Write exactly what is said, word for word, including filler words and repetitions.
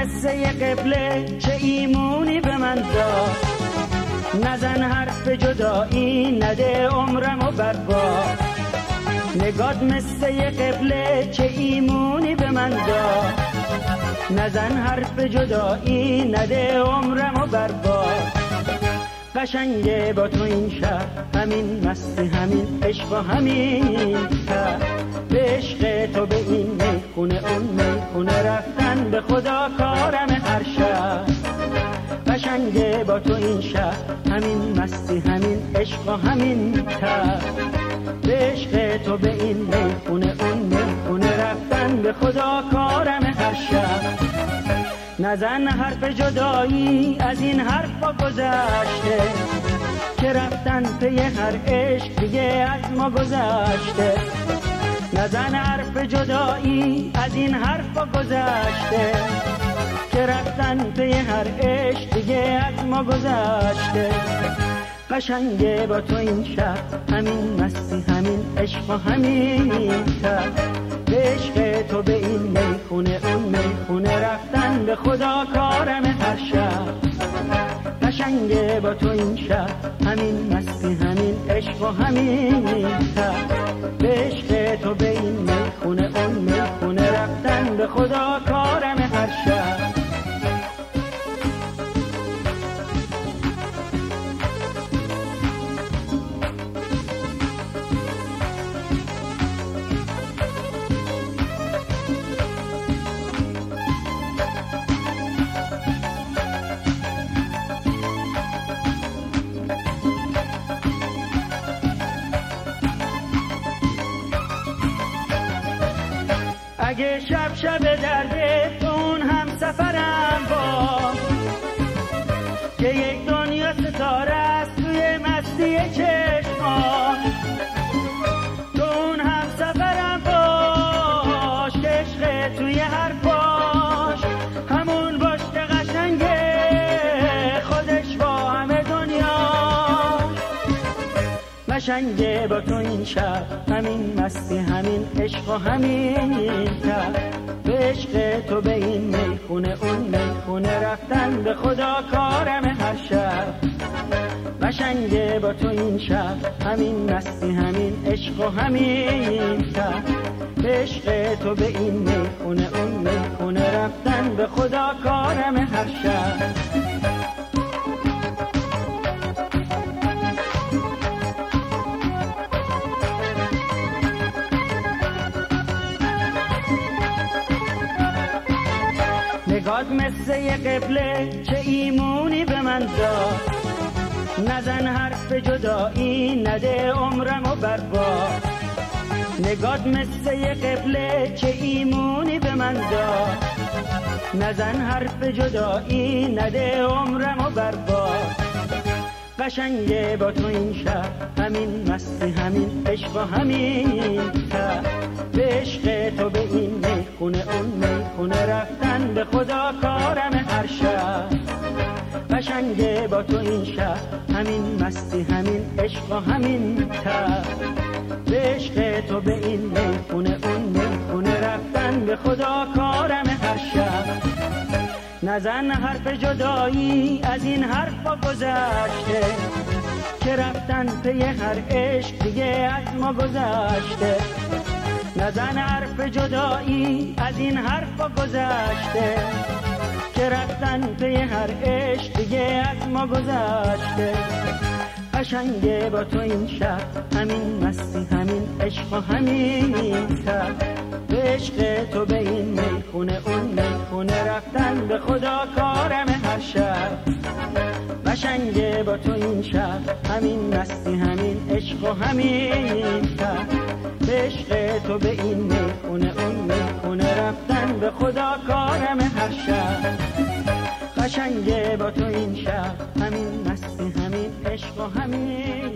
مثل یه قبله چه ایمونی به من داد، نزن حرف جدایی نده عمرمو برباد. نگات مثل یه قبله چه ایمونی به من داد، نزن حرف جدایی نده عمرمو برباد. قشنگه با تو این شهر، همین مستی همین عشق و همین تر، به عشق تو به این میخونه اون میخونه رفتن به خدا کارم هر شب. قشنگه با تو این شهر، همین مستی همین عشق و همین تر، به عشق تو به این میخونه اون میخونه رفتن به خدا کارم هر شب. نزن حرف جدایی از این حرفا گذشته، که رفتن پی هر عشق دیگه از ما گذشته. نزن حرف جدایی از این حرفا گذشته، که رفتن پی هر عشق دیگه از ما گذشته. قشنگه با تو این شب، همین مستی همین عشق و همین تر، به عشق تو به این میخونه اون میخونه رفتن به خدا کارم هر شب. قشنگه با تو این شب، همین مستی همین عشق و همین تر، به عشق تو به این میخونه اون میخونه رفتن به خدا کارم هر شب. اگه شب شب درده تو اون هم سفرم با، که یک دنیا ستاره است توی مستی چشمان. تو اون هم سفرم باش، که عشق توی هر پاش همون باش که قشنگه خودش با همه دنیا. قشنگه با تو این شب، همین مستی همین عشق و همین تر، به عشق تو به این میخونه اون میخونه رفتن به خدا کارم هر شب. قشنگه با تو این شب، همین مستی همین عشق و همین تر، به عشق تو به این میخونه اون میخونه رفتن به خدا کارم هر شب. نگات مثل یه قبله چه ایمونی به من داد، نزن حرف جدایی نده عمرمو برباد. نگات مثل یه قبله چه ایمونی به من داد، نزن حرف جدایی نده عمرمو برباد. قشنگه با تو این شب، همین مستی همین عشق و همین تر، به عشق تو به این میخونه اون میخونه رفتن به خدا کارم هر شب. قشنگه با تو این شب، همین مستی همین عشق و همین تر، به عشق تو به این میخونه اون میخونه رفتن به خدا کارم هر شب. نزن حرف جدایی از این حرفا گذشته، که رفتن پی هر عشق دیگه از ما گذشته. نزن حرف جدایی از این حرفا گذشته، که رفتن پی هر عشق دیگه از ما گذشته. قشنگه با تو این شب، همین مستی همین عشق و همین تر، به عشق تو به این میخونه اون میخونه رفتن به خدا کارم هر شب. قشنگه با تو این شب، همین مستی همین عشق و همین تر، به عشق تو به این میخونه اون میخونه رفتن به خدا کارم هر شب. قشنگه با تو این شب، همین مستی همین عشق و همین